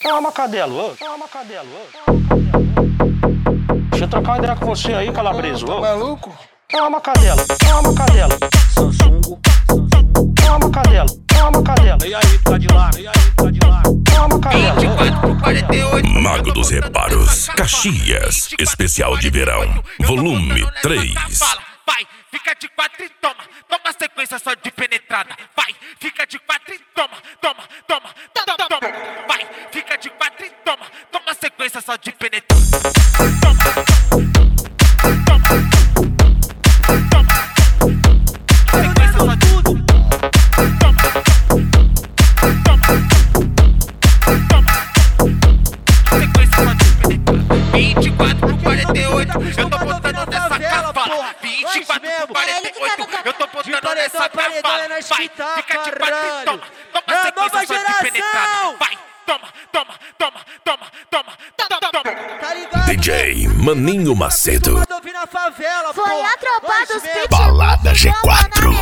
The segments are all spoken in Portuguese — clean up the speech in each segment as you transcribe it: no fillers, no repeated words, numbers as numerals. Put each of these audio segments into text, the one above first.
Calma, cadelo, ô. Calma, cadelo, ô. Deixa eu trocar uma ideia com você aí, calabreso, ô. Tá maluco? Calma, cadelo, calma, cadelo. Samsungo. Calma, cadelo, calma, cadelo. E aí, Cadillac? E aí, Cadillac? Calma, cadelo, ô. 24/48. Mago dos Reparos, Caxias, especial de verão, volume 3. Vai, fica de 4 e toma. Toma sequência só de penetrada. Vai, fica de 4 e toma. Toma. Vai, fica de 4 e toma. Toma sequência só de penetrada. Toma. Sequência só de tudo. Toma. Sequência só de penetrada. 24/48. Eu tô botando nessa cavala. 24/48. Eu tô botando nessa cavala. Vai, fica de 4 e toma. Toma sequência só de penetrada. Vai, toma. Tá ligado? DJ Maninho Macedo, Manda ouvir na favela, Foi porra. a tropa Hoje dos mesmo. pitch. Balada G4.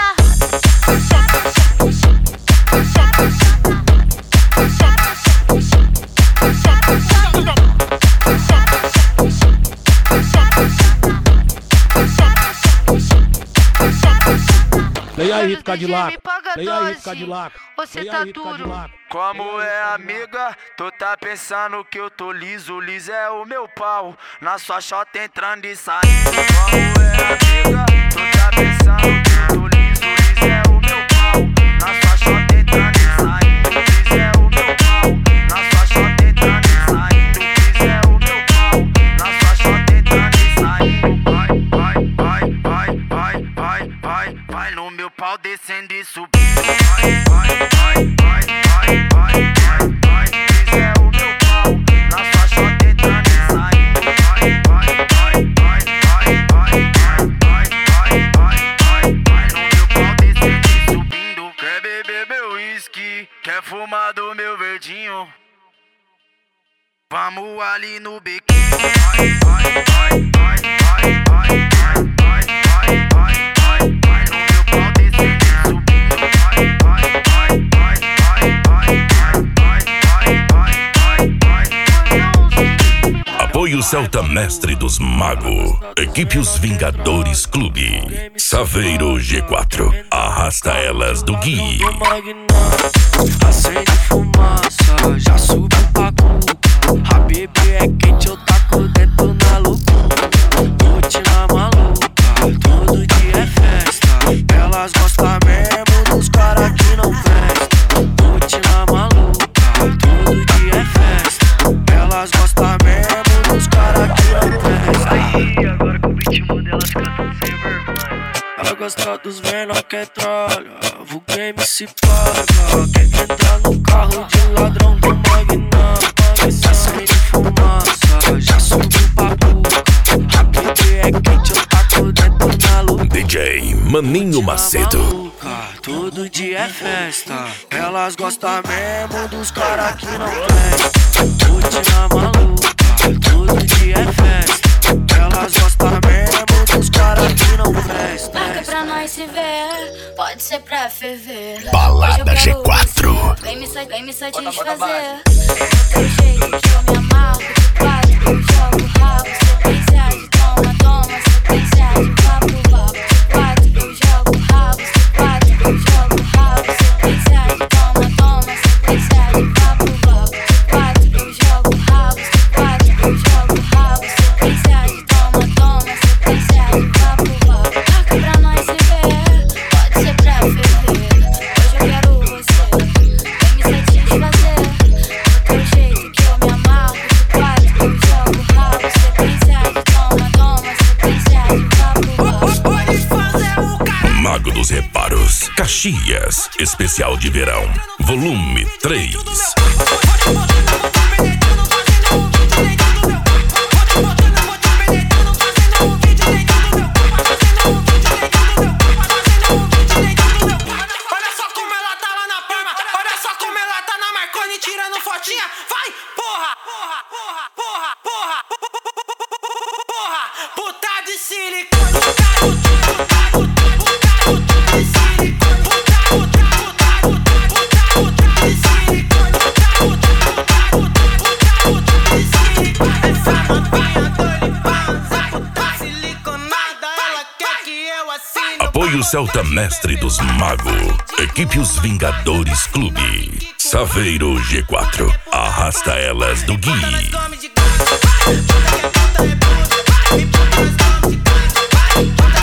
E aí, Cadillac? Me paga E aí, 12. Cadillac? Você E tá aí, duro. Cadillac? Como é, amiga? Tu tá pensando que eu tô liso? Liso é o meu pau. Na sua chota entrando e saindo. Como é, amiga? Tu tá pensando que eu tô liso? Liso é o meu pau. Na sua chota entrando e saindo. Liso é o meu pau. Na sua chota entrando e saindo. Liso é o meu pau. Na sua chota entrando e saindo. Vai no meu pau descendo e subindo. Vai. Isso é o meu pau. Na sua chota entrando e saindo. Vai no meu pau descendo e subindo. Quer beber meu uísque? Quer fumar do meu verdinho? Vamos ali no bequinho. Vai no meu pau descendo e subindo. Apoio Celta Mestre dos Magos, equipe Os Vingadores Clube, Saveiro G4, arrasta elas do Gui. Acende fumaça, já subiu pra cuca. A bebê é quente, eu taco dentro na loucura. Rotina maluca, todo dia é festa. Elas gostam mesmo dos caras que não prestam. Rotina maluca, todo dia é festa. Elas gostam mesmo dos caras que não prestam. Aí, agora com o ritmo delas cantam sem vergonha. Ela gosta dos menor que trolha, o game se paga. Quer entrar no carro de ladrão do Magnum. Acende fumaça, já subiu pra boca. A bebê é quente, eu taco dentro na luta. DJ Maninho Macedo. Maluca, todo dia é festa. Elas gostam mesmo dos caras que não prestam. Rotina maluca, todo dia é festa. Elas gostam mesmo dos caras que não prestam. Marca pra nós se ver, pode ser pra ferver. Balada Hoje eu quero G4. você, vem me satisfazer. Tem jeito que eu me amarro, de 4 eu jogo rabo. Sequência de toma, sequência de vapo. De 4 eu jogo rabo, de 4 eu jogo rabo. Sequência de toma, sequência de vapo. De 4 eu jogo rabo, de 4 eu jogo rabo. Sequência de toma, sequência de vapo. Marca pra nós se ver, pode ser pra ferver. Hoje eu quero você, vem me satisfazer. Do teu jeito que eu me amarro, de 4 eu jogo rabo. Sequência de toma, sequência de vapo. Mago dos Reparos, Caxias, especial de verão, volume 3. Olha só como ela tá lá na palma. Olha só como ela tá na Marconi tirando fotinha. Vai, porra. Puta de silicone. Puta de silicone. Apoio Celta Mestre dos Magos. Equipe Os Vingadores Clube. Saveiro G4. Arrasta elas do Gui. Vai,